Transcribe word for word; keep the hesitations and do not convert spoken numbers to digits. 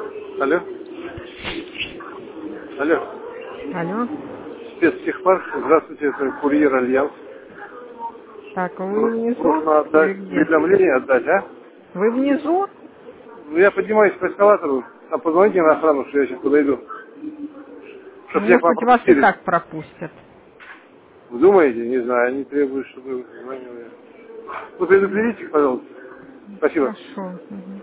Алло. Алло. Алло. Спецтехпарк. Здравствуйте, это курьер Альянс. Так, вы внизу? Нужно Или отдать где? уведомление, отдать, а? Вы внизу? Ну, я поднимаюсь по эскалатору, а позвоните на охрану, что я сейчас подойду. Ну, Чтоб меня к может вам быть, вас и пропустили. так пропустят. Вы думаете? Не знаю, они требуют, чтобы вы звонили. Ну, предупредите, пожалуйста. Спасибо. Хорошо. Мгм.